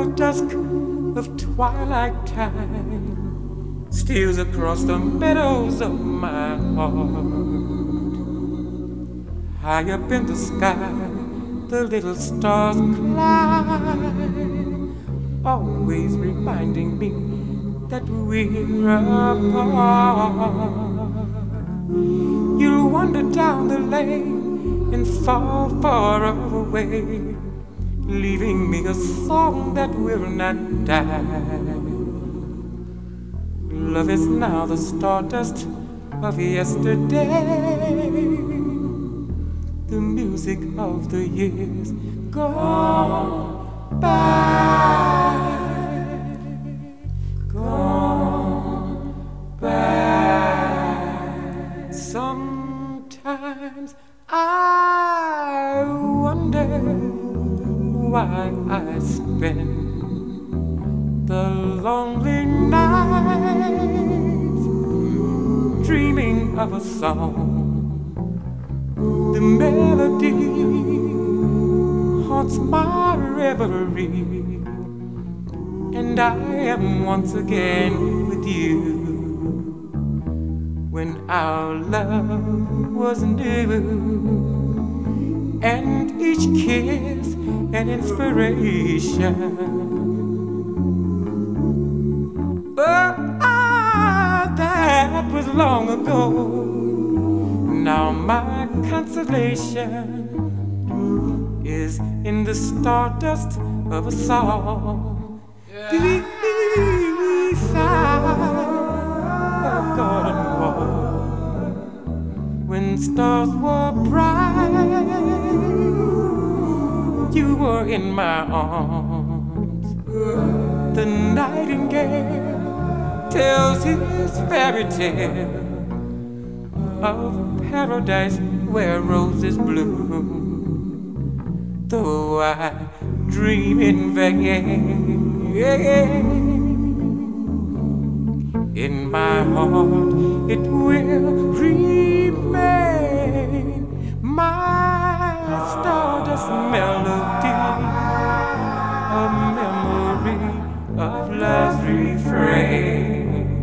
final dusk of twilight time steals across the meadows of my heart. High up in the sky, the little stars climb, always reminding me that we're apart. You'll wander down the lane and far, far away, leaving me a song that will not die. Love is now the stardust of yesterday, the music of the years gone by, gone by. Sometimes I wonder why I spend the lonely nights dreaming of a song. The melody haunts my reverie, and I am once again with you. When our love was new, and each kiss an inspiration. But that was long ago. Now my consolation is in the stardust of a song, beside a garden wall. When stars were bright, you were in my arms. The nightingale tells his fairy tale of paradise where roses bloom. Though I dream in vain, in my heart it will remain my stardust melody, a memory of love's refrain.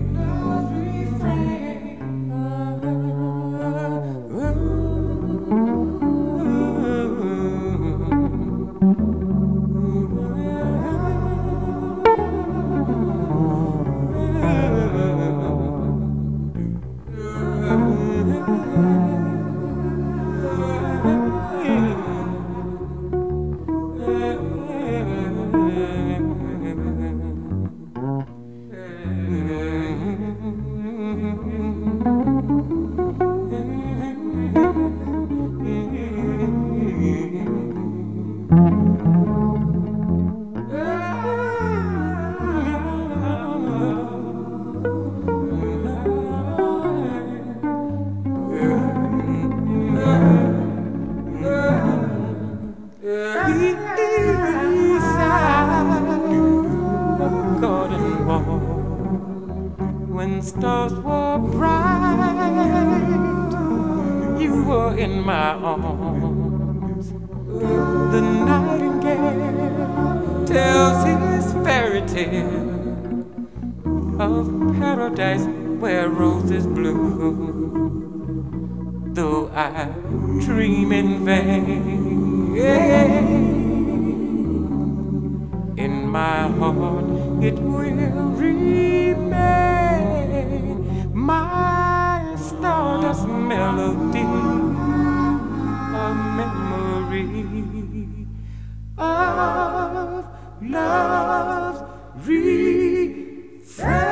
When stars were bright, you were in my arms. The nightingale tells his fairy tale of paradise where roses bloom. Though I dream in vain, in my heart it will remain my stardust melody, a memory of love's refrain.